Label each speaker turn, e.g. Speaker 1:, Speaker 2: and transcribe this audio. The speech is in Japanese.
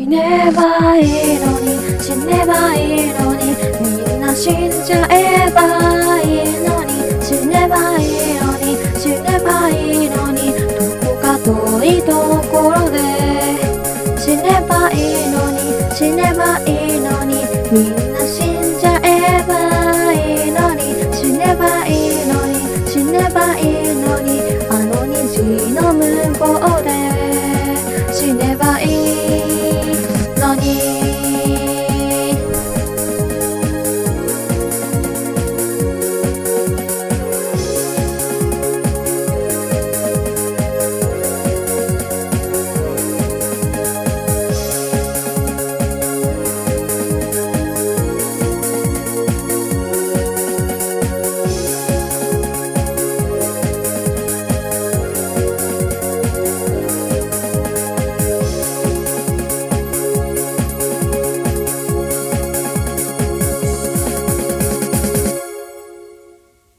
Speaker 1: 死ねばいいのに、死ねばいいのに、みんな死んじゃえばいいのに、死ねばいいのに、死ねばいいのに、どこか遠いところで死ねばいいのに、死ねばいいのに、みんな死んじゃえばいいのに、死ねばいいのに、死ねばいいのに、あの虹の